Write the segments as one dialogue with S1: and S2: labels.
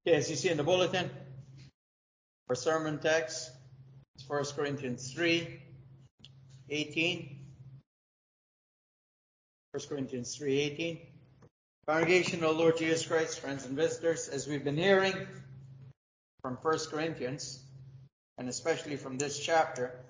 S1: Okay, as you see in the bulletin, our sermon text is 1 Corinthians 3:18. 1 Corinthians 3:18. Congregation of the Lord Jesus Christ, friends and visitors, as we've been hearing from 1 Corinthians, and especially from this chapter,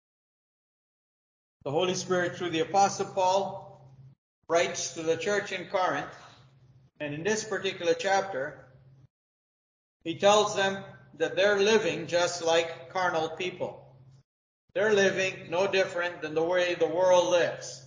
S1: the Holy Spirit through the Apostle Paul writes to the church in Corinth, and in this particular chapter, he tells them that they're living just like carnal people. They're living no different than the way the world lives.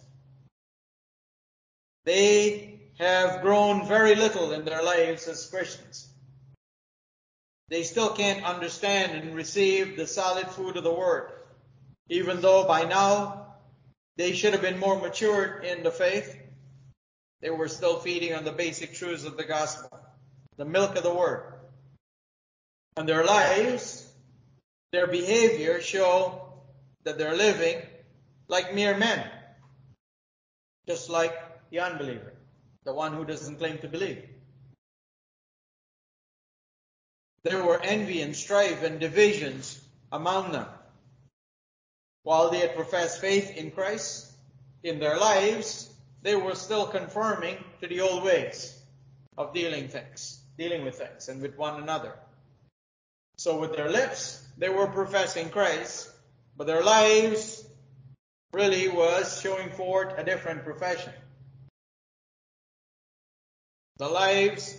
S1: They have grown very little in their lives as Christians. They still can't understand and receive the solid food of the Word, even though by now they should have been more matured in the faith. They were still feeding on the basic truths of the gospel, the milk of the Word. And their lives, their behavior show that they're living like mere men, just like the unbeliever, the one who doesn't claim to believe. There were envy and strife and divisions among them. While they had professed faith in Christ, in their lives, they were still conforming to the old ways of dealing with things and with one another. So with their lips, they were professing Christ, but their lives really was showing forth a different profession. Their lives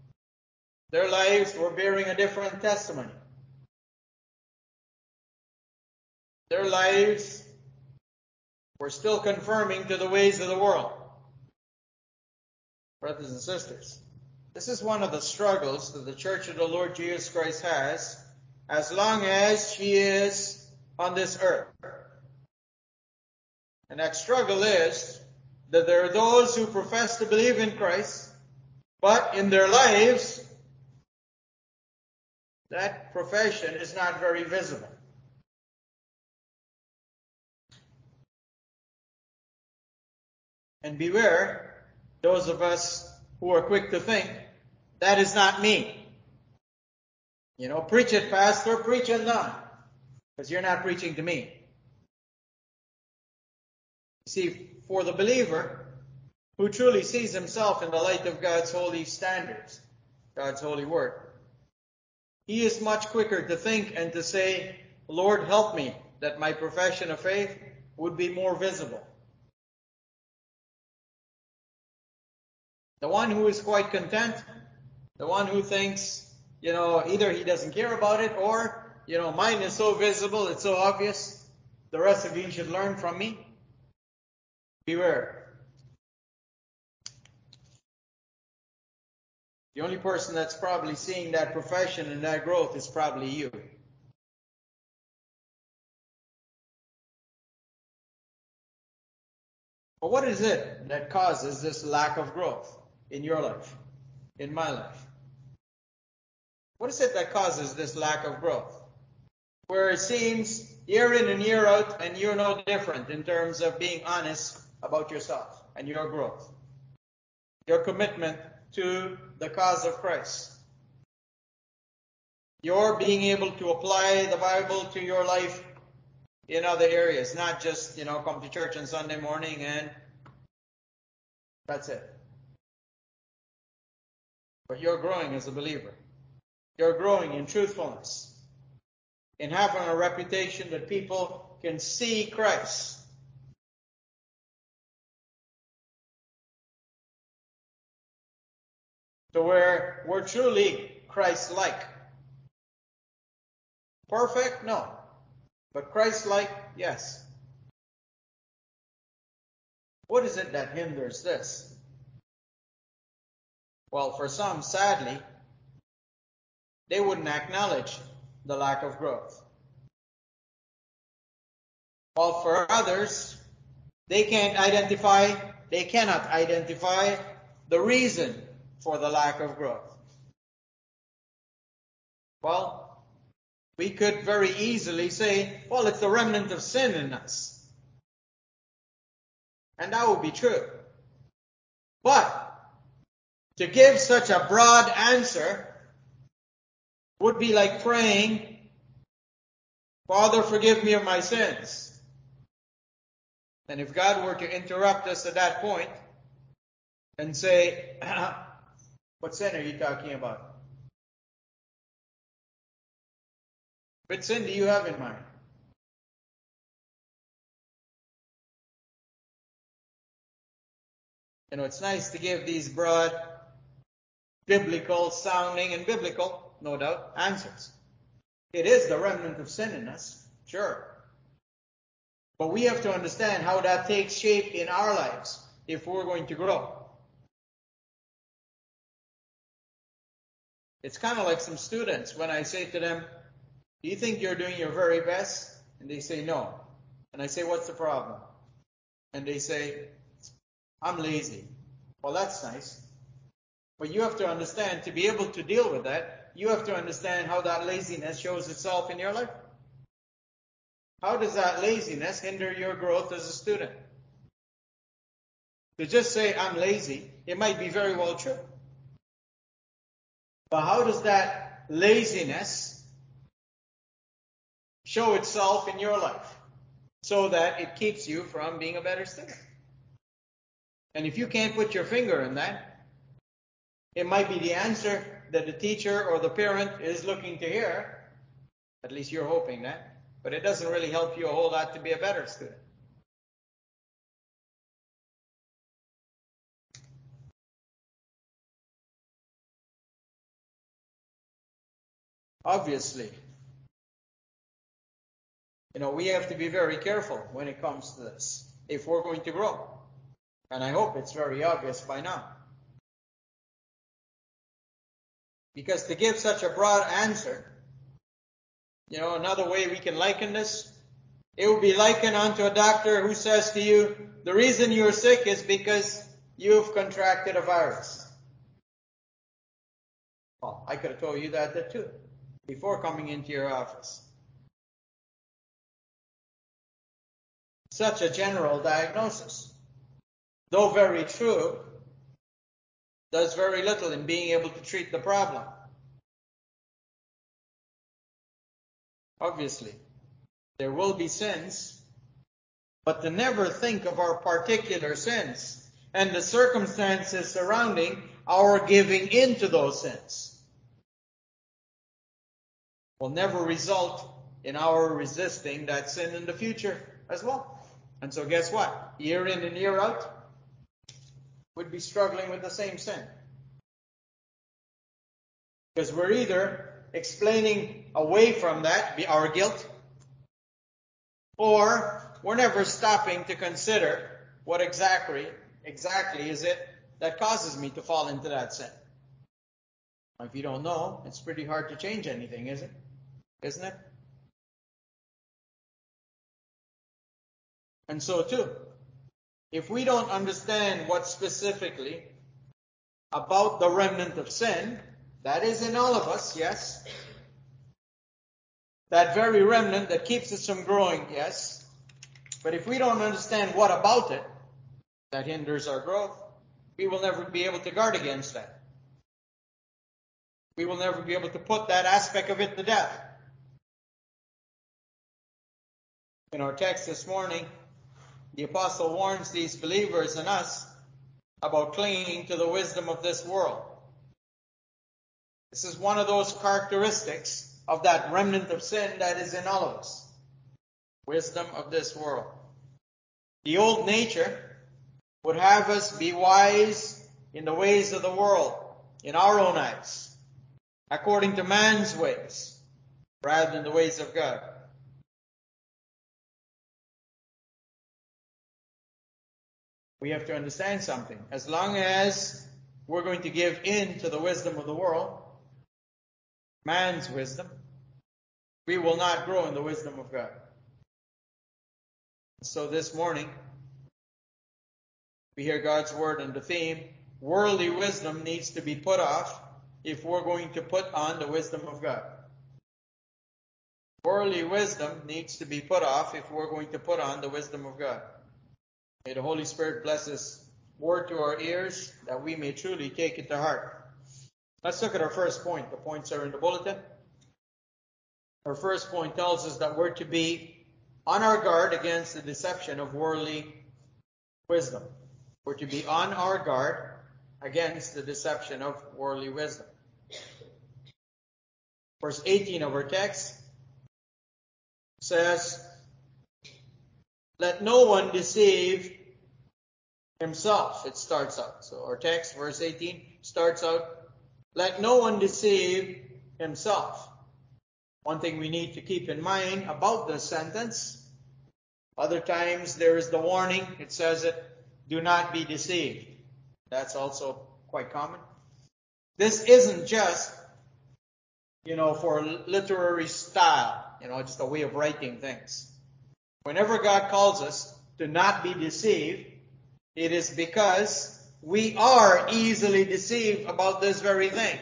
S1: were bearing a different testimony. Their lives were still conforming to the ways of the world. Brothers and sisters, this is one of the struggles that the Church of the Lord Jesus Christ has as long as she is on this earth. And that struggle is that there are those who profess to believe in Christ, but in their lives, that profession is not very visible. And beware, those of us who are quick to think, that is not me. Preach it, Pastor, preach it on. Because you're not preaching to me. See, for the believer who truly sees himself in the light of God's holy standards, God's holy word, he is much quicker to think and to say, Lord, help me, that my profession of faith would be more visible. The one who is quite content, the one who thinks, either he doesn't care about it or, mine is so visible, it's so obvious, the rest of you should learn from me. Beware. The only person that's probably seeing that profession and that growth is probably you. But what is it that causes this lack of growth in your life, in my life? What is it that causes this lack of growth? Where it seems year in and year out, and you're no different in terms of being honest about yourself and your growth, your commitment to the cause of Christ, your being able to apply the Bible to your life in other areas, not just, come to church on Sunday morning and that's it. But you're growing as a believer. You're growing in truthfulness, in having a reputation that people can see Christ. To where we're truly Christ-like. Perfect? No. But Christ-like? Yes. What is it that hinders this? Well, for some, sadly, they wouldn't acknowledge the lack of growth. While for others, they cannot identify the reason for the lack of growth. Well, we could very easily say, well, it's the remnant of sin in us. And that would be true. But to give such a broad answer would be like praying, Father, forgive me of my sins. And if God were to interrupt us at that point and say, what sin are you talking about? What sin do you have in mind? You know, it's nice to give these broad, biblical sounding and biblical, no doubt, answers. It is the remnant of sin in us, sure. But we have to understand how that takes shape in our lives if we're going to grow. It's kind of like some students when I say to them, do you think you're doing your very best? And they say no. And I say, what's the problem? And they say, I'm lazy. Well, that's nice. But you have to understand, to be able to deal with that, you have to understand how that laziness shows itself in your life. How does that laziness hinder your growth as a student? To just say, I'm lazy, it might be very well true. But how does that laziness show itself in your life so that it keeps you from being a better student? And if you can't put your finger in that, it might be the answer that the teacher or the parent is looking to hear. At least you're hoping that. But it doesn't really help you a whole lot to be a better student. Obviously, we have to be very careful when it comes to this if we're going to grow. And I hope it's very obvious by now. Because to give such a broad answer, another way we can liken this, it would be likened unto a doctor who says to you, the reason you're sick is because you've contracted a virus. Well, I could have told you that too, before coming into your office. Such a general diagnosis, though very true, does very little in being able to treat the problem. Obviously, there will be sins, but to never think of our particular sins and the circumstances surrounding our giving in to those sins will never result in our resisting that sin in the future as well. And so guess what? Year in and year out, we'd be struggling with the same sin. Because we're either explaining away from that, our guilt, or we're never stopping to consider what exactly is it that causes me to fall into that sin. If you don't know, it's pretty hard to change anything, isn't it? And so too, if we don't understand what specifically about the remnant of sin, that is in all of us, yes. That very remnant that keeps us from growing, yes. But if we don't understand what about it that hinders our growth, we will never be able to guard against that. We will never be able to put that aspect of it to death. In our text this morning, the apostle warns these believers and us about clinging to the wisdom of this world. This is one of those characteristics of that remnant of sin that is in all of us. Wisdom of this world. The old nature would have us be wise in the ways of the world, in our own eyes, according to man's ways, rather than the ways of God. We have to understand something. As long as we're going to give in to the wisdom of the world, man's wisdom, we will not grow in the wisdom of God. So this morning, we hear God's word on the theme, worldly wisdom needs to be put off if we're going to put on the wisdom of God. Worldly wisdom needs to be put off if we're going to put on the wisdom of God. May the Holy Spirit bless His word to our ears that we may truly take it to heart. Let's look at our first point. The points are in the bulletin. Our first point tells us that we're to be on our guard against the deception of worldly wisdom. We're to be on our guard against the deception of worldly wisdom. Verse 18 of our text says, "Let no one deceive himself." It starts out. So our text, verse 18, starts out, "Let no one deceive himself." One thing we need to keep in mind about this sentence, other times there is the warning. It says it, "Do not be deceived." That's also quite common. This isn't just, for literary style, just a way of writing things. Whenever God calls us to not be deceived, it is because we are easily deceived about this very thing.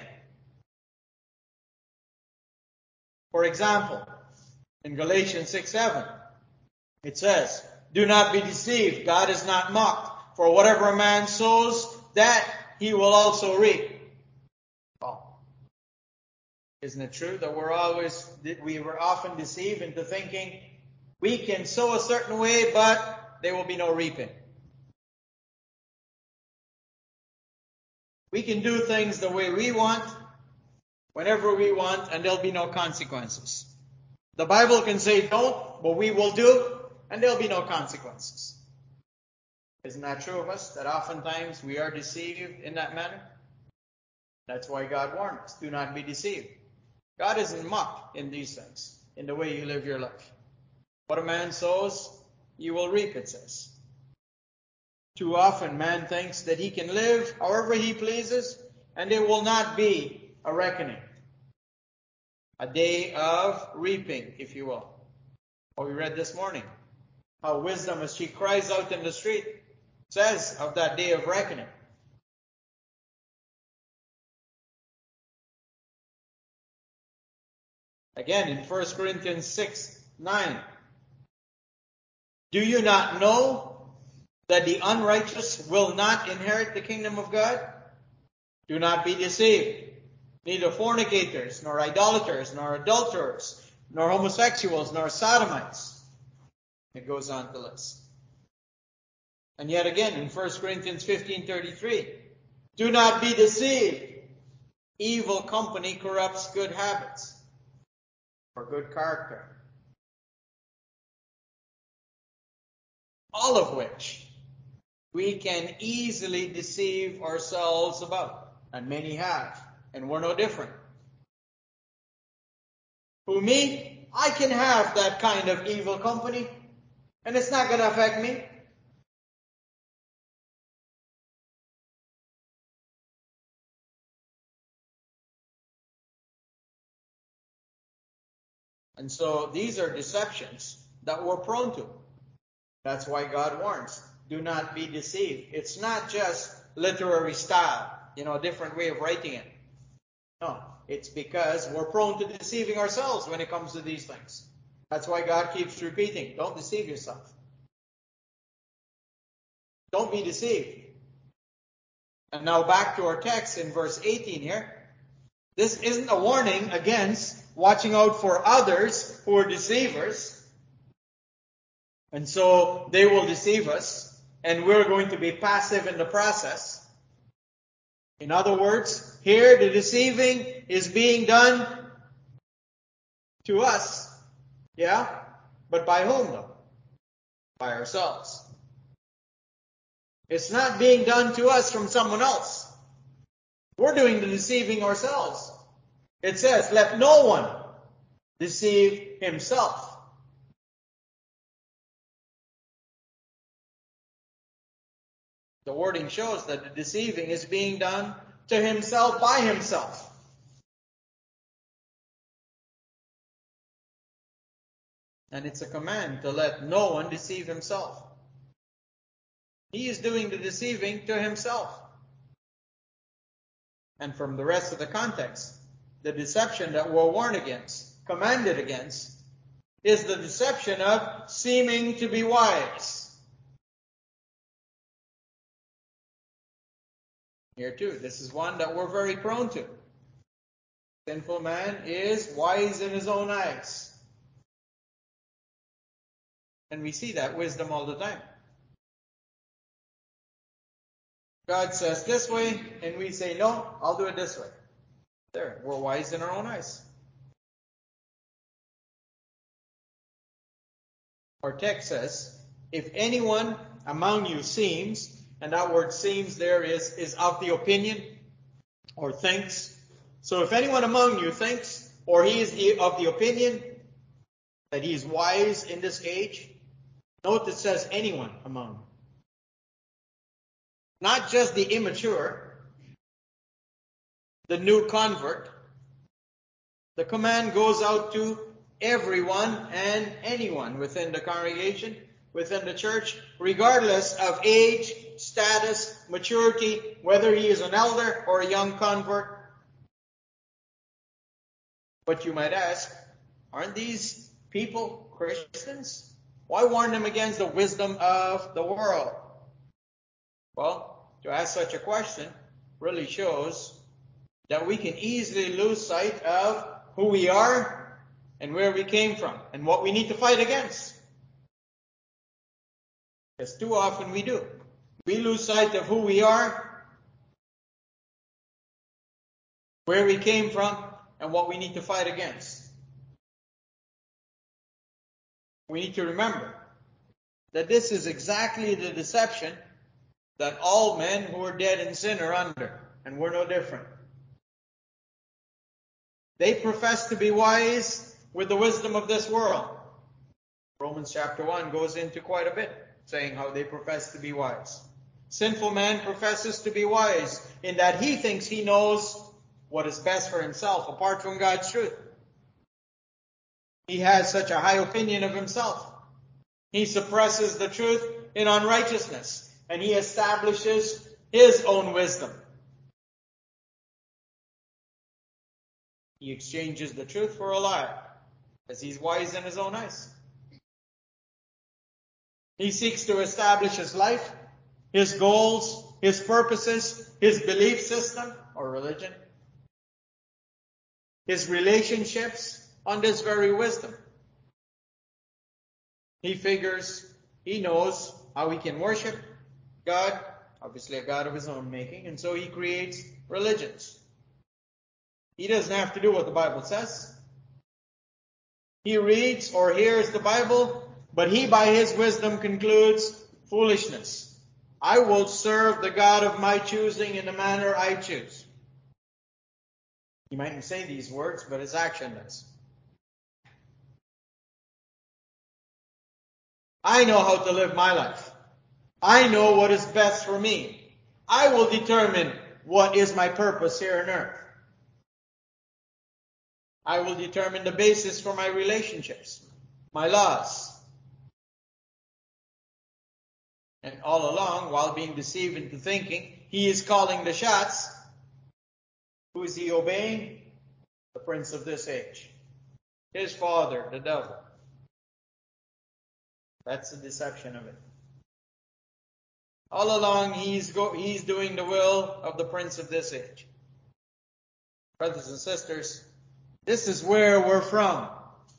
S1: For example, in Galatians 6:7, it says, "Do not be deceived. God is not mocked. For whatever a man sows, that he will also reap." Well, isn't it true that we were often deceived into thinking we can sow a certain way, but there will be no reaping. We can do things the way we want, whenever we want, and there'll be no consequences. The Bible can say don't, but we will do, and there'll be no consequences. Isn't that true of us? That oftentimes we are deceived in that manner? That's why God warned us, do not be deceived. God isn't mocked in these things, in the way you live your life. What a man sows, you will reap, it says. Too often man thinks that he can live however he pleases, and there will not be a reckoning. A day of reaping, if you will. What we read this morning. How wisdom, as she cries out in the street, says of that day of reckoning. Again, in 1 Corinthians 6:9. "Do you not know that the unrighteous will not inherit the kingdom of God? Do not be deceived. Neither fornicators, nor idolaters, nor adulterers, nor homosexuals, nor sodomites." It goes on to list. And yet again, in 1 Corinthians 15:33, "Do not be deceived. Evil company corrupts good habits," or good character. All of which we can easily deceive ourselves about. And many have. And we're no different. Who, me? I can have that kind of evil company, and it's not going to affect me. And so these are deceptions that we're prone to. That's why God warns, do not be deceived. It's not just literary style, a different way of writing it. No, it's because we're prone to deceiving ourselves when it comes to these things. That's why God keeps repeating, don't deceive yourself. Don't be deceived. And now back to our text in verse 18 here. This isn't a warning against watching out for others who are deceivers. And so they will deceive us, and we're going to be passive in the process. In other words, here the deceiving is being done to us. Yeah? But by whom though? By ourselves. It's not being done to us from someone else. We're doing the deceiving ourselves. It says, let no one deceive himself. The wording shows that the deceiving is being done to himself by himself. And it's a command to let no one deceive himself. He is doing the deceiving to himself. And from the rest of the context, the deception that we're warned against, commanded against, is the deception of seeming to be wise. Here too, this is one that we're very prone to. Sinful man is wise in his own eyes. And we see that wisdom all the time. God says this way, and we say, no, I'll do it this way. There, we're wise in our own eyes. Our text says, if anyone among you seems, and that word seems there is of the opinion, or thinks. So if anyone among you thinks, or he is of the opinion that he is wise in this age, note it says anyone among you. Not just the immature, the new convert. The command goes out to everyone and anyone within the congregation, within the church, regardless of age, status, maturity, whether he is an elder or a young convert. But you might ask, aren't these people Christians? Why warn them against the wisdom of the world? Well, to ask such a question really shows that we can easily lose sight of who we are and where we came from and what we need to fight against. Because too often we do. We lose sight of who we are, where we came from, and what we need to fight against. We need to remember that this is exactly the deception that all men who are dead in sin are under, and we're no different. They profess to be wise with the wisdom of this world. Romans chapter 1 goes into quite a bit, saying how they profess to be wise. Sinful man professes to be wise in that he thinks he knows what is best for himself apart from God's truth. He has such a high opinion of himself. He suppresses the truth in unrighteousness, and he establishes his own wisdom. He exchanges the truth for a lie, as he's wise in his own eyes. He seeks to establish his life, his goals, his purposes, his belief system or religion, his relationships on this very wisdom. He figures he knows how he can worship God, obviously a God of his own making, and so he creates religions. He doesn't have to do what the Bible says. He reads or hears the Bible, but he by his wisdom concludes foolishness. I will serve the God of my choosing in the manner I choose. He mightn't say these words, but his action does. I know how to live my life. I know what is best for me. I will determine what is my purpose here on earth. I will determine the basis for my relationships, my laws. And all along, while being deceived into thinking he is calling the shots, who is he obeying? The prince of this age. His father, the devil. That's the deception of it. All along, he's doing the will of the prince of this age. Brothers and sisters, this is where we're from.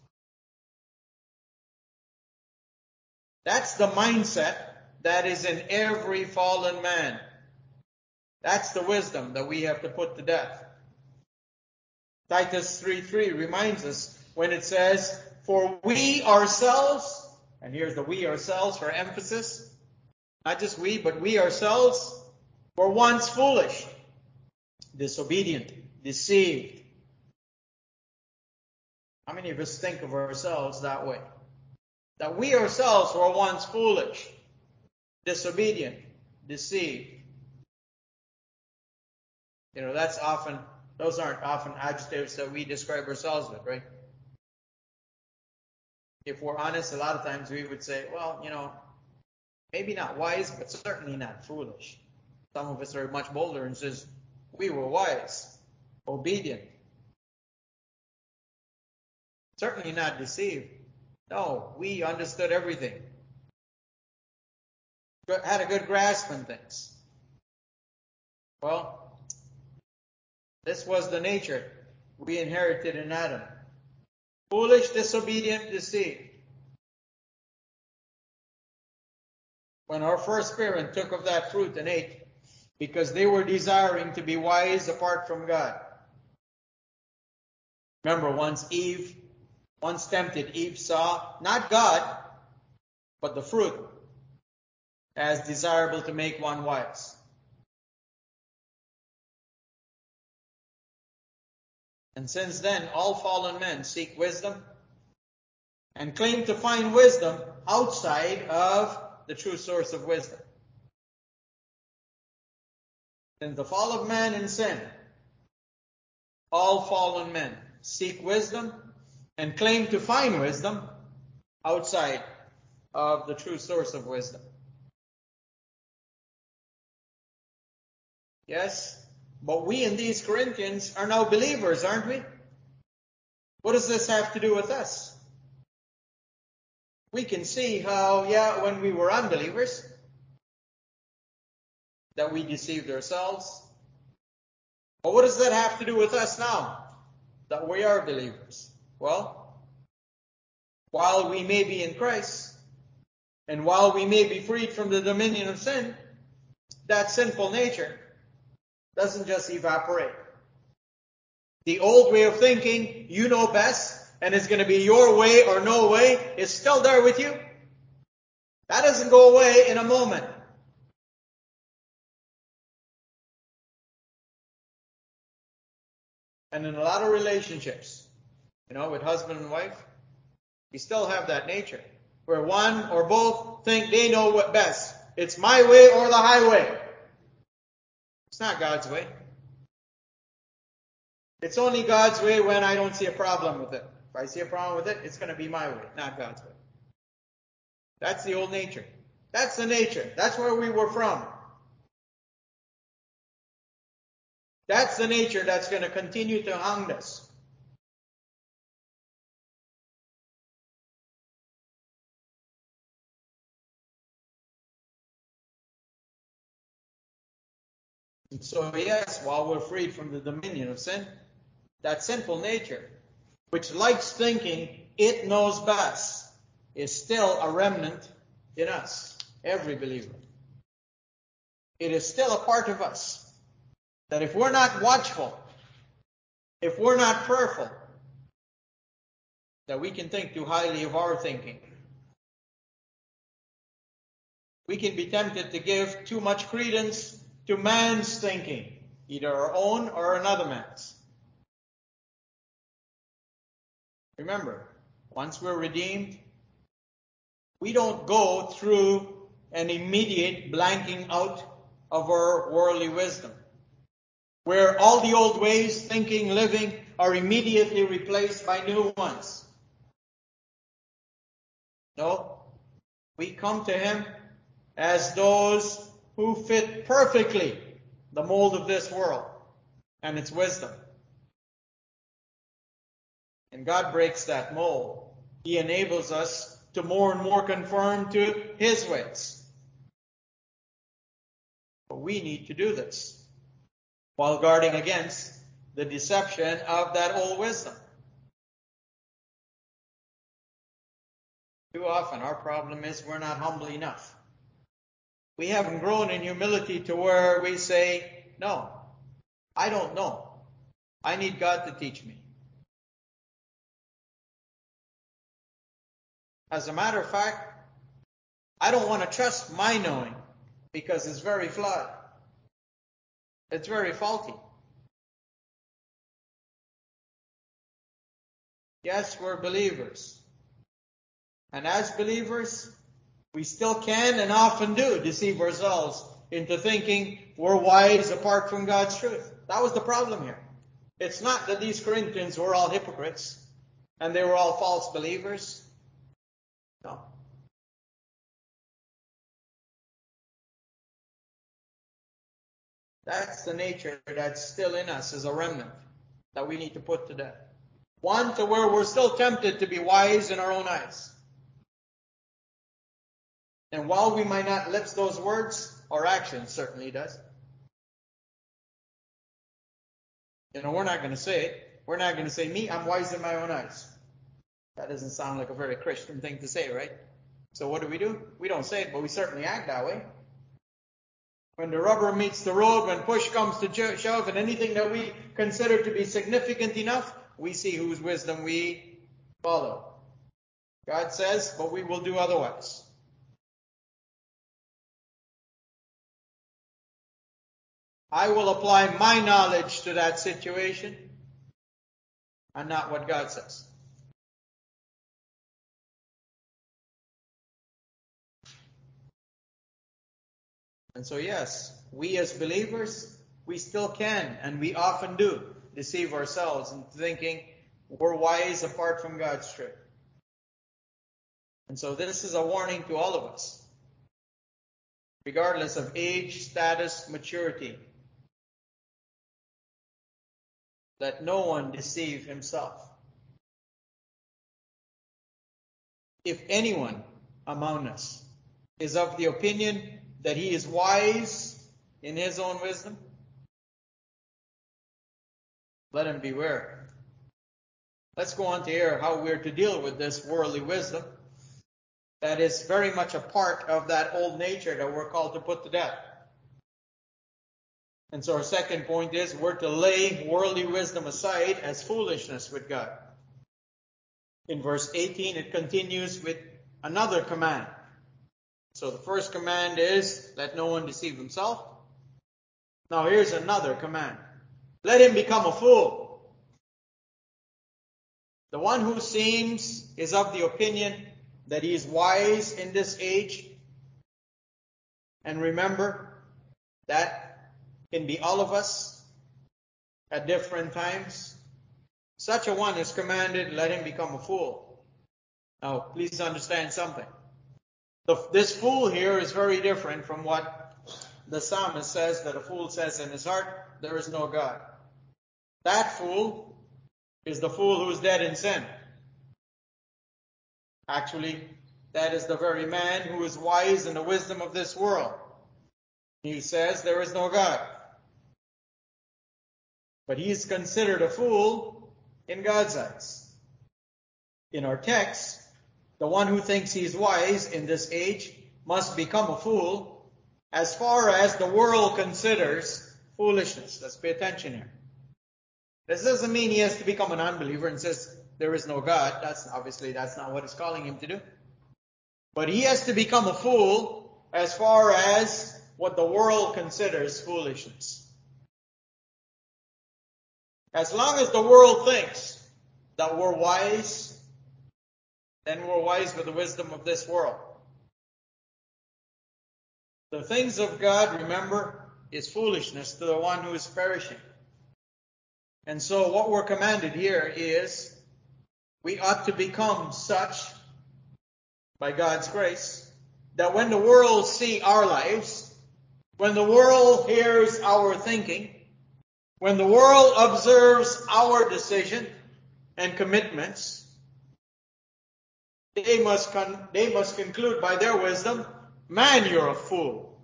S1: That's the mindset that is in every fallen man. That's the wisdom that we have to put to death. Titus 3:3 reminds us when it says, for we ourselves, and here's the we ourselves for emphasis, not just we, but we ourselves were once foolish, disobedient, deceived. How many of us think of ourselves that way? That we ourselves were once foolish, disobedient, deceived. You know, those aren't often adjectives that we describe ourselves with, right? If we're honest, a lot of times we would say, well, you know, maybe not wise, but certainly not foolish. Some of us are much bolder and says, we were wise, obedient. Certainly not deceived. No, we understood everything. Had a good grasp on things. Well, this was the nature. we inherited in Adam. Foolish, disobedient, deceived. When our first parent took of that fruit and ate, because they were desiring to be wise apart from God. Remember, once tempted, Eve saw not God, but the fruit as desirable to make one wise. And since then, all fallen men seek wisdom and claim to find wisdom outside of the true source of wisdom. Since the fall of man in sin, all fallen men seek wisdom and claim to find wisdom outside of the true source of wisdom. Yes, but we in these Corinthians are now believers, aren't we? What does this have to do with us? We can see how, when we were unbelievers, that we deceived ourselves. But what does that have to do with us now, that we are believers? Well, while we may be in Christ, and while we may be freed from the dominion of sin, that sinful nature doesn't just evaporate. The old way of thinking, you know best, and it's going to be your way or no way, is still there with you. That doesn't go away in a moment. And in a lot of relationships, with husband and wife, you still have that nature, where one or both think they know what best. It's my way or the highway. It's not God's way. It's only God's way when I don't see a problem with it. If I see a problem with it, it's going to be my way, not God's way. That's the old nature. That's the nature. That's where we were from. That's the nature that's going to continue to hound us. And so, yes, while we're freed from the dominion of sin, that sinful nature, which likes thinking it knows best, is still a remnant in us, every believer. It is still a part of us that if we're not watchful, if we're not prayerful, that we can think too highly of our thinking. We can be tempted to give too much credence to man's thinking, either our own or another man's. Remember, once we're redeemed, we don't go through an immediate blanking out of our worldly wisdom, where all the old ways, thinking, living, are immediately replaced by new ones. No, we come to Him as those who fit perfectly the mold of this world and its wisdom. And God breaks that mold. He enables us to more and more conform to His ways. But we need to do this while guarding against the deception of that old wisdom. Too often our problem is we're not humble enough. We haven't grown in humility to where we say, no, I don't know. I need God to teach me. As a matter of fact, I don't want to trust my knowing because it's very flawed. It's very faulty. Yes, we're believers. And as believers, we still can and often do deceive ourselves into thinking we're wise apart from God's truth. That was the problem here. It's not that these Corinthians were all hypocrites and they were all false believers. No. That's the nature that's still in us as a remnant that we need to put to death. One, to where we're still tempted to be wise in our own eyes. And while we might not lips those words, our actions certainly does. We're not going to say it, We're not going to say, me, I'm wise in my own eyes. That doesn't sound like a very Christian thing to say, right? So what do? We don't say it, but we certainly act that way. When the rubber meets the road, when push comes to shove, and anything that we consider to be significant enough, we see whose wisdom we follow. God says, but we will do otherwise. I will apply my knowledge to that situation and not what God says. And so yes, we as believers, we still can, and we often do, deceive ourselves into thinking we're wise apart from God's truth. And so this is a warning to all of us, regardless of age, status, maturity. Let no one deceive himself. If anyone among us is of the opinion that he is wise in his own wisdom, let him beware. Let's go on to hear how we're to deal with this worldly wisdom that is very much a part of that old nature that we're called to put to death. And so our second point is we're to lay worldly wisdom aside as foolishness with God. In verse 18, it continues with another command. So the first command is, let no one deceive himself. Now here's another command. Let him become a fool. The one who is of the opinion that he is wise in this age. And remember, that can be all of us at different times. Such a one is commanded, let him become a fool. Now, please understand something. This fool here is very different from what the psalmist says, that a fool says in his heart, there is no God. That fool is the fool who is dead in sin. Actually, that is the very man who is wise in the wisdom of this world. He says there is no God. But he is considered a fool in God's eyes. In our text, the one who thinks he is wise in this age must become a fool as far as the world considers foolishness. Let's pay attention here. This doesn't mean he has to become an unbeliever and says there is no God. That's not what it's calling him to do. But he has to become a fool as far as what the world considers foolishness. As long as the world thinks that we're wise, then we're wise with the wisdom of this world. The things of God, remember, is foolishness to the one who is perishing. And so what we're commanded here is we ought to become such, by God's grace, that when the world see our lives, when the world hears our thinking, when the world observes our decision and commitments, they must conclude by their wisdom, man, you're a fool.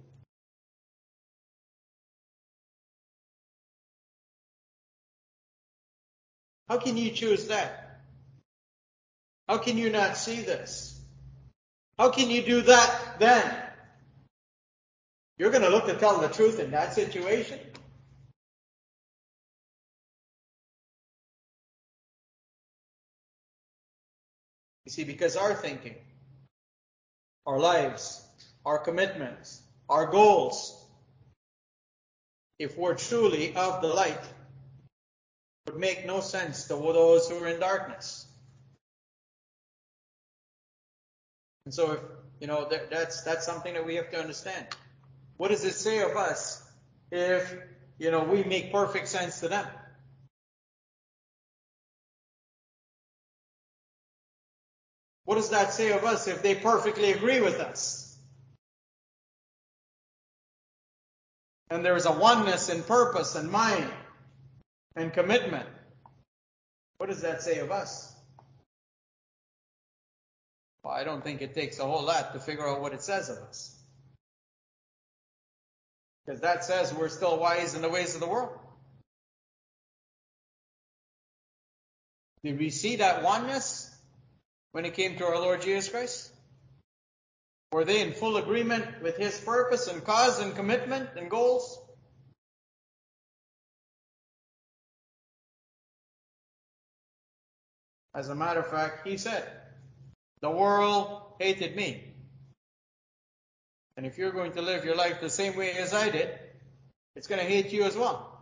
S1: How can you choose that? How can you not see this? How can you do that then? You're going to look to tell the truth in that situation? You see, because our thinking, our lives, our commitments, our goals, if we're truly of the light, would make no sense to those who are in darkness. And so, that's something that we have to understand. What does it say of us if, we make perfect sense to them? What does that say of us if they perfectly agree with us? And there is a oneness in purpose and mind and commitment. What does that say of us? Well, I don't think it takes a whole lot to figure out what it says of us. Because that says we're still wise in the ways of the world. Did we see that oneness when it came to our Lord Jesus Christ? Were they in full agreement with His purpose and cause and commitment and goals? As a matter of fact, He said, the world hated me. And if you're going to live your life the same way as I did, it's going to hate you as well.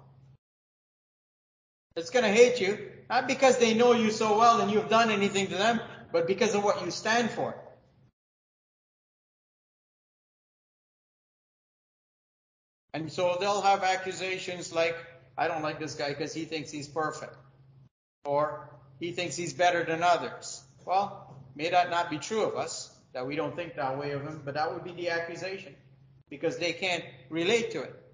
S1: It's going to hate you, not because they know you so well and you've done anything to them, but because of what you stand for. And so they'll have accusations like, I don't like this guy because he thinks he's perfect. Or he thinks he's better than others. Well, may that not be true of us, that we don't think that way of him, but that would be the accusation, because they can't relate to it.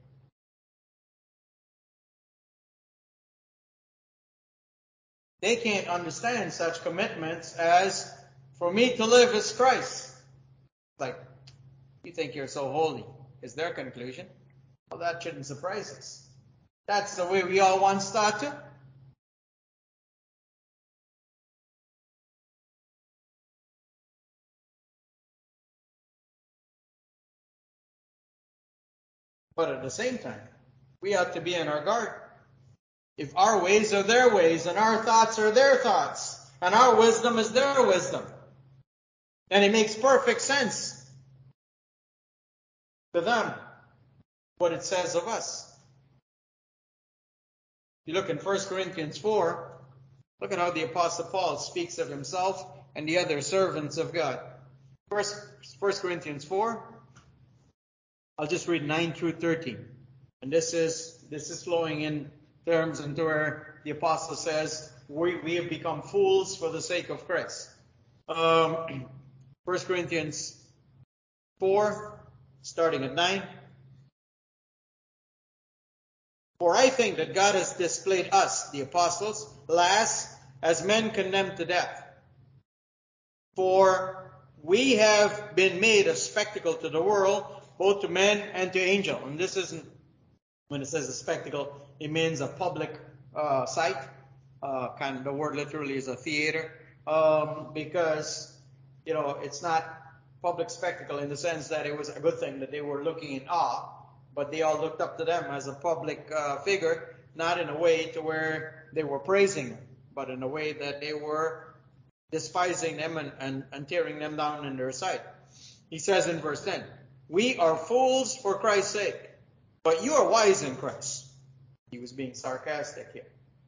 S1: They can't understand such commitments as, for me to live is Christ. Like, you think you're so holy, is their conclusion. Well, that shouldn't surprise us. That's the way we all once thought to. But at the same time, we ought to be on our guard. If our ways are their ways, and our thoughts are their thoughts, and our wisdom is their wisdom, and it makes perfect sense to them what it says of us. You look in 1 Corinthians 4, look at how the Apostle Paul speaks of himself and the other servants of God. 1 Corinthians 4, I'll just read 9 through 13. And this is flowing in terms into where the Apostle says, we have become fools for the sake of Christ. 1 Corinthians 4, starting at 9. For I think that God has displayed us, the apostles, last as men condemned to death. For we have been made a spectacle to the world, both to men and to angels. And this isn't, when it says a spectacle, it means a public sight. Kind of the word literally is a theater. Because, it's not public spectacle in the sense that it was a good thing that they were looking in awe. But they all looked up to them as a public figure, not in a way to where they were praising them, but in a way that they were despising them and tearing them down in their sight. He says in verse 10, we are fools for Christ's sake, but you are wise in Christ. He was being sarcastic here.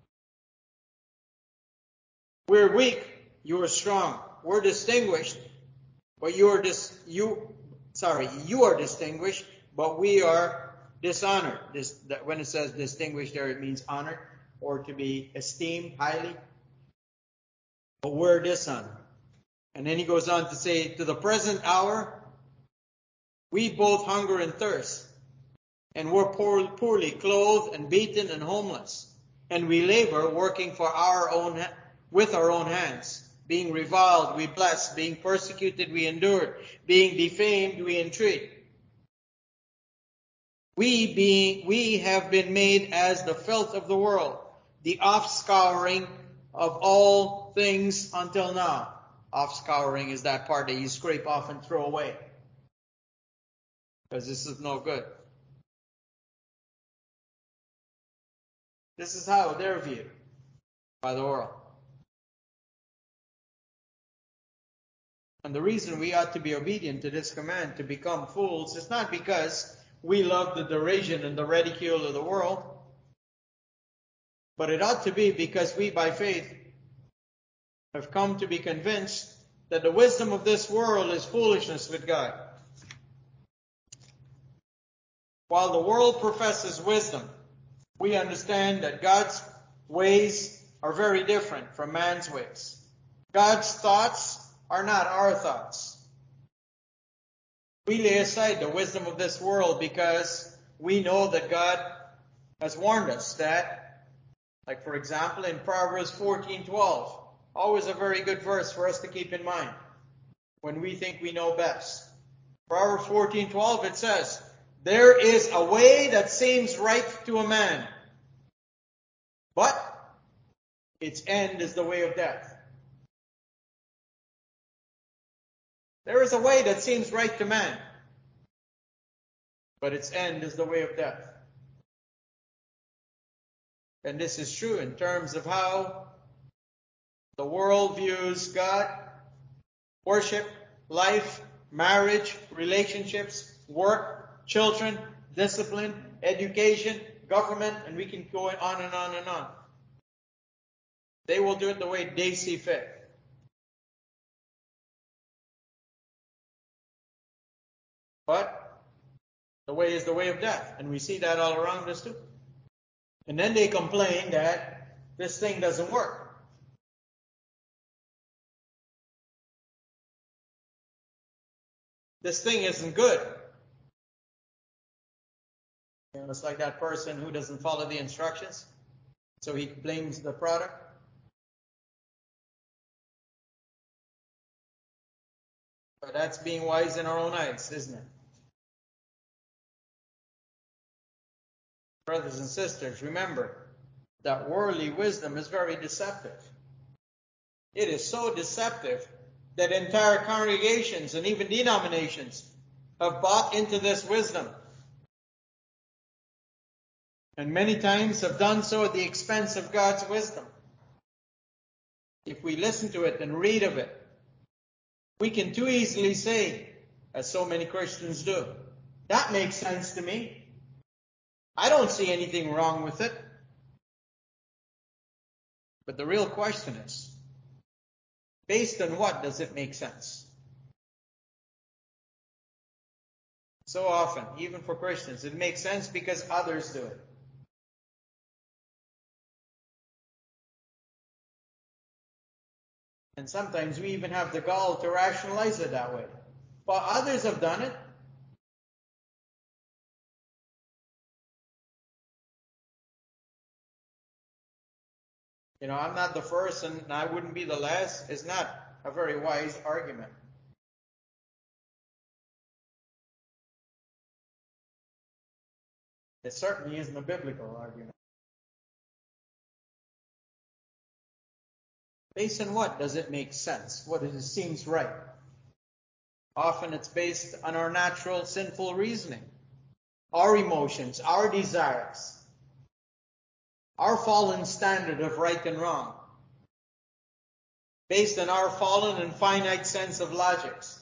S1: We're weak, you are strong. We're distinguished, but you are distinguished, but we are dishonored. When it says distinguished there, it means honored or to be esteemed highly. But we're dishonored. And then he goes on to say, to the present hour, we both hunger and thirst, and we're poorly clothed and beaten and homeless. And we labor working with our own hands. Being reviled, we bless. Being persecuted, we endure. Being defamed, we entreat. We have been made as the filth of the world, the offscouring of all things until now. Offscouring is that part that you scrape off and throw away, because this is no good. This is how they're viewed by the world. And the reason we ought to be obedient to this command to become fools is not because we love the derision and the ridicule of the world, but it ought to be because we, by faith, have come to be convinced that the wisdom of this world is foolishness with God. While the world professes wisdom, we understand that God's ways are very different from man's ways. God's thoughts are not our thoughts. We lay aside the wisdom of this world because we know that God has warned us that, like for example in Proverbs 14:12, always a very good verse for us to keep in mind when we think we know best. Proverbs 14:12, it says, there is a way that seems right to a man, but its end is the way of death. There is a way that seems right to man, but its end is the way of death. And this is true in terms of how the world views God, worship, life, marriage, relationships, work, children, discipline, education, government, and we can go on and on and on. They will do it the way they see fit. But the way is the way of death, and we see that all around us too. And then they complain that this thing doesn't work. This thing isn't good. It's like that person who doesn't follow the instructions, so he blames the product. But that's being wise in our own eyes, isn't it? Brothers and sisters, remember that worldly wisdom is very deceptive. It is so deceptive that entire congregations and even denominations have bought into this wisdom. And many times have done so at the expense of God's wisdom. If we listen to it and read of it, we can too easily say, as so many Christians do, that makes sense to me. I don't see anything wrong with it. But the real question is, based on what does it make sense? So often, even for Christians, it makes sense because others do it. And sometimes we even have the gall to rationalize it that way. But others have done it. I'm not the first and I wouldn't be the last. It's not a very wise argument. It certainly isn't a biblical argument. Based on what does it make sense? What seems right? Often it's based on our natural sinful reasoning, our emotions, our desires, our fallen standard of right and wrong, based on our fallen and finite sense of logics.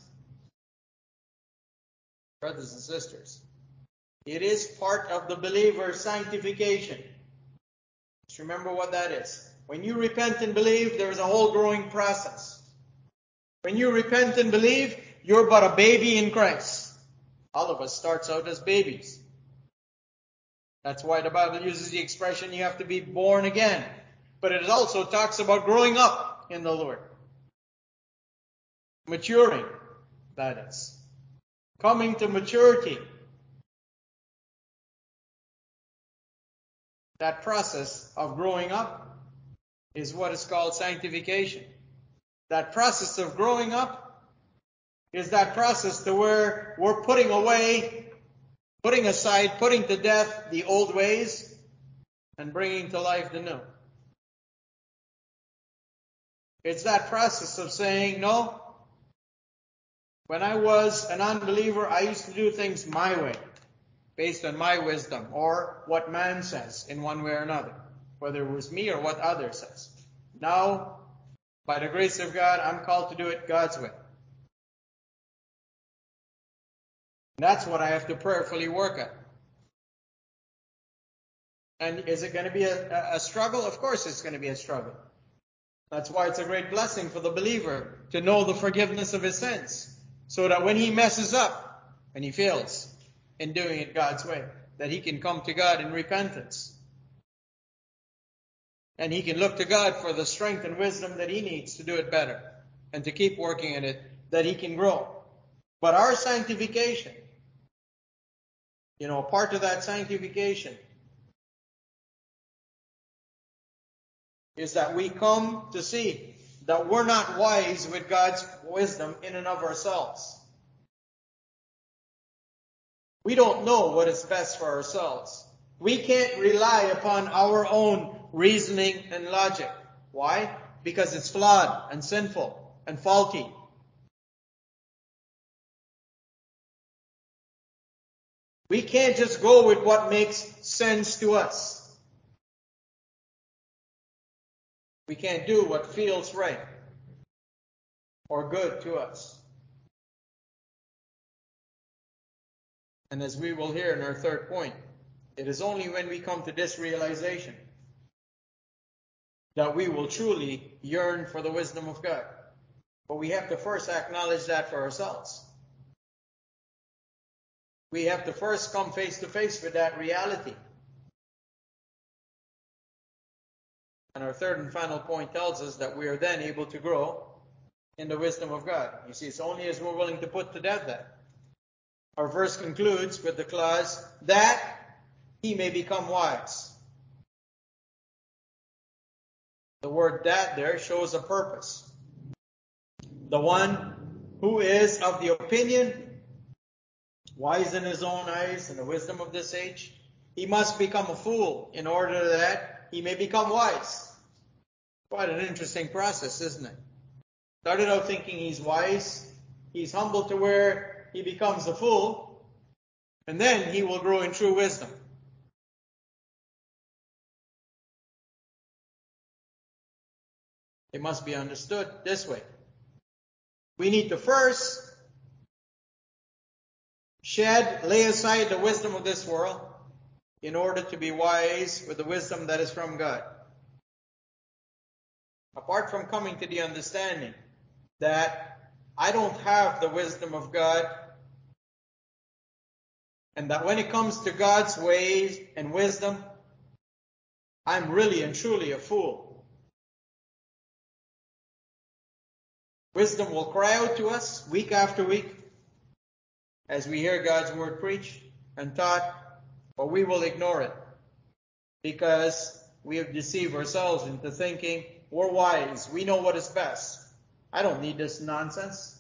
S1: Brothers and sisters, it is part of the believer's sanctification. Just remember what that is. When you repent and believe, there is a whole growing process. When you repent and believe, you're but a baby in Christ. All of us starts out as babies. That's why the Bible uses the expression, you have to be born again. But it also talks about growing up in the Lord. Maturing, that is. Coming to maturity. That process of growing up is what is called sanctification. That process of growing up is that process to where we're putting away, putting aside, putting to death the old ways and bringing to life the new. It's that process of saying, no, when I was an unbeliever, I used to do things my way, based on my wisdom, or what man says in one way or another, whether it was me or what others says. Now, by the grace of God, I'm called to do it God's way. That's what I have to prayerfully work at. And is it going to be a struggle? Of course it's going to be a struggle. That's why it's a great blessing for the believer to know the forgiveness of his sins, so that when he messes up and he fails in doing it God's way, that he can come to God in repentance. And he can look to God for the strength and wisdom that he needs to do it better and to keep working at it, that he can grow. But our sanctification, part of that sanctification is that we come to see that we're not wise with God's wisdom in and of ourselves. We don't know what is best for ourselves. We can't rely upon our own reasoning and logic. Why? Because it's flawed and sinful and faulty. We can't just go with what makes sense to us. We can't do what feels right or good to us. And as we will hear in our third point, it is only when we come to this realization that we will truly yearn for the wisdom of God. But we have to first acknowledge that for ourselves. We have to first come face to face with that reality. And our third and final point tells us that we are then able to grow in the wisdom of God. You see, it's only as we're willing to put to death that. Our verse concludes with the clause, that he may become wise. The word that there shows a purpose. The one who is of the opinion, wise in his own eyes, in the wisdom of this age, he must become a fool in order that he may become wise. Quite an interesting process, isn't it? Started out thinking he's wise, he's humble to where he becomes a fool, and then he will grow in true wisdom. It must be understood this way. We need to first lay aside the wisdom of this world in order to be wise with the wisdom that is from God. Apart from coming to the understanding that I don't have the wisdom of God, and that when it comes to God's ways and wisdom, I'm really and truly a fool. Wisdom will cry out to us week after week as we hear God's word preached and taught, but we will ignore it because we have deceived ourselves into thinking we're wise, we know what is best. I don't need this nonsense.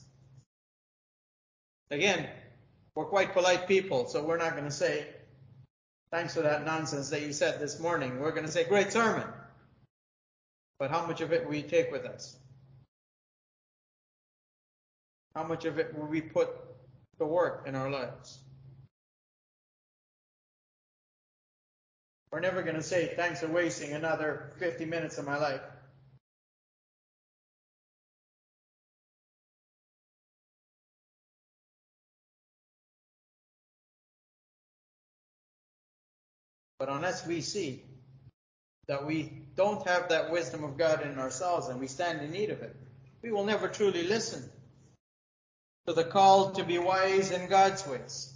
S1: Again, we're quite polite people, so we're not going to say, thanks for that nonsense that you said this morning. We're going to say, great sermon. But how much of it will we take with us? How much of it will we put to work in our lives? We're never going to say, thanks for wasting another 50 minutes of my life. But unless we see that we don't have that wisdom of God in ourselves and we stand in need of it, we will never truly listen to the call to be wise in God's ways.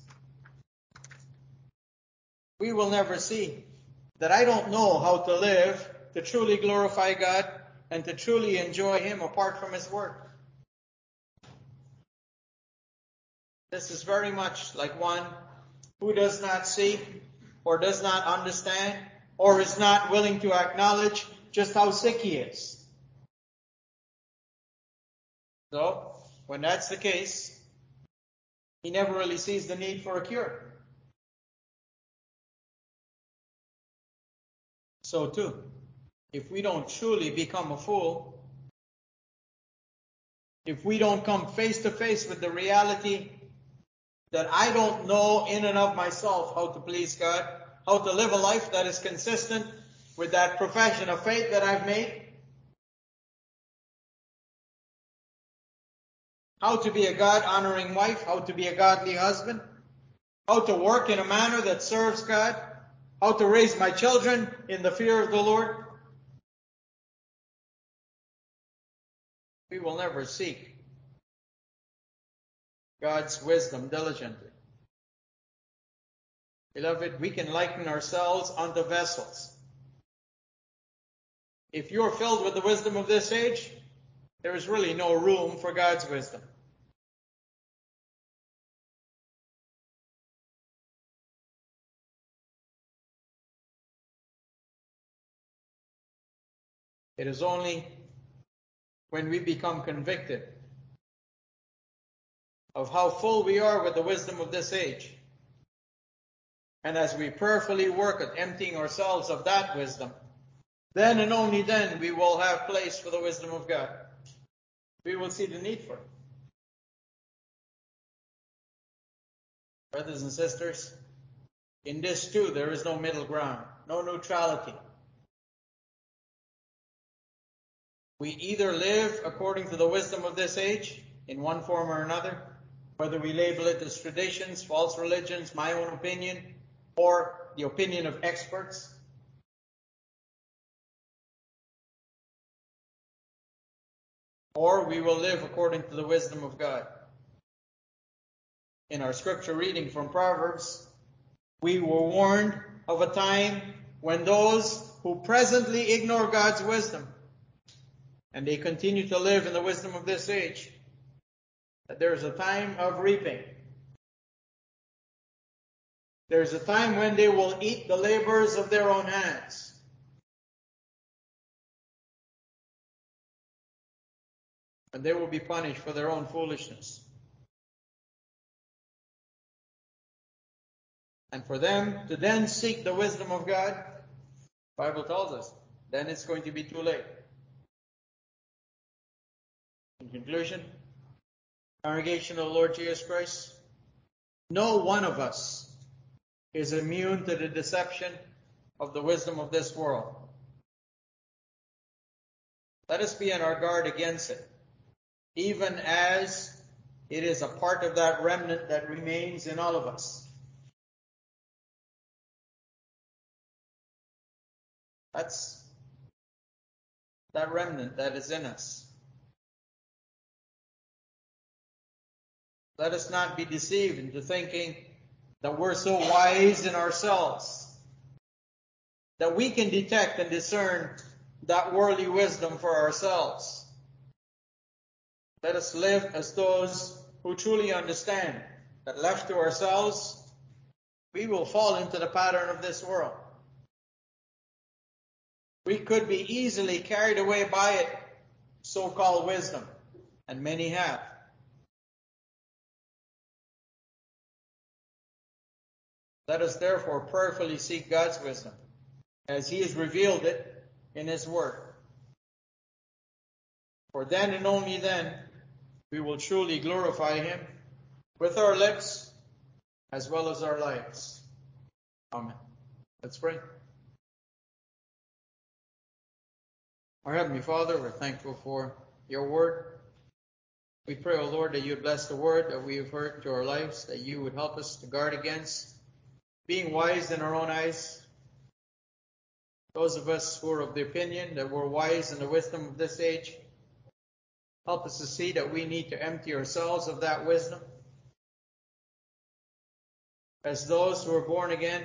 S1: We will never see that I don't know how to live to truly glorify God and to truly enjoy Him apart from His Word. This is very much like one who does not see or does not understand or is not willing to acknowledge just how sick he is. So, when that's the case, he never really sees the need for a cure. So too, if we don't truly become a fool, if we don't come face to face with the reality that I don't know in and of myself how to please God, how to live a life that is consistent with that profession of faith that I've made, how to be a God-honoring wife, how to be a godly husband, how to work in a manner that serves God, how to raise my children in the fear of the Lord, we will never seek God's wisdom diligently. Beloved, we can liken ourselves unto vessels. If you're filled with the wisdom of this age, there is really no room for God's wisdom. It is only when we become convicted of how full we are with the wisdom of this age, and as we prayerfully work at emptying ourselves of that wisdom, Then and only then we will have place for the wisdom of God. We will see the need for it. Brothers and sisters, in this too there is no middle ground, no neutrality. We either live according to the wisdom of this age, in one form or another, whether we label it as traditions, false religions, my own opinion, or the opinion of experts. Or we will live according to the wisdom of God. In our scripture reading from Proverbs, we were warned of a time when those who presently ignore God's wisdom and they continue to live in the wisdom of this age, that there is a time of reaping. There is a time when they will eat the labors of their own hands. And they will be punished for their own foolishness. And for them to then seek the wisdom of God, the Bible tells us, then it's going to be too late. In conclusion, congregation of the Lord Jesus Christ, no one of us is immune to the deception of the wisdom of this world. Let us be on our guard against it, even as it is a part of that remnant that remains in all of us. That's that remnant that is in us. Let us not be deceived into thinking that we're so wise in ourselves that we can detect and discern that worldly wisdom for ourselves. Let us live as those who truly understand that left to ourselves, we will fall into the pattern of this world. We could be easily carried away by it, so-called wisdom, and many have. Let us therefore prayerfully seek God's wisdom, as He has revealed it in His Word. For then and only then, we will truly glorify Him with our lips as well as our lives. Amen. Let's pray. Our Heavenly Father, we're thankful for your Word. We pray, O Lord, that you would bless the Word that we have heard to our lives, that you would help us to guard against being wise in our own eyes. Those of us who are of the opinion that we're wise in the wisdom of this age, help us to see that we need to empty ourselves of that wisdom. As those who are born again,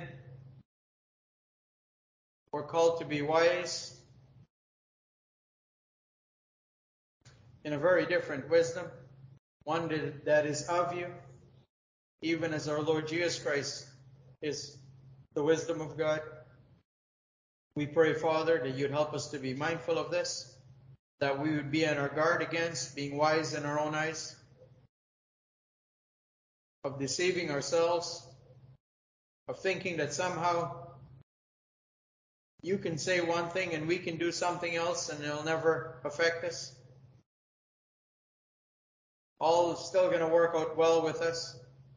S1: we're called to be wise in a very different wisdom, one that is of you, even as our Lord Jesus Christ is the wisdom of God. We pray, Father, that you'd help us to be mindful of this, that we would be on our guard against being wise in our own eyes, of deceiving ourselves, of thinking that somehow you can say one thing and we can do something else and it'll never affect us. All is still going to work out well with us.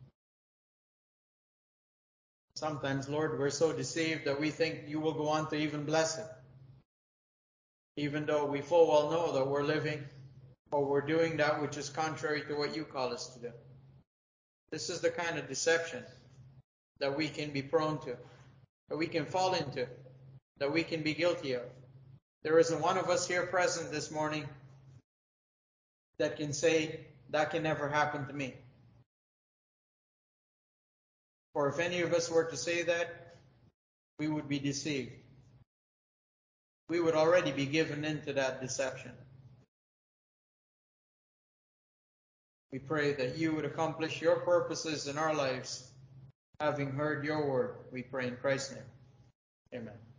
S1: Sometimes, Lord, we're so deceived that we think you will go on to even bless it, even though we full well know that we're living or we're doing that which is contrary to what you call us to do. This is the kind of deception that we can be prone to, that we can fall into, that we can be guilty of. There isn't one of us here present this morning that can say, that can never happen to me. For if any of us were to say that, we would be deceived. We would already be given into that deception. We pray that you would accomplish your purposes in our lives, having heard your word. We pray in Christ's name. Amen.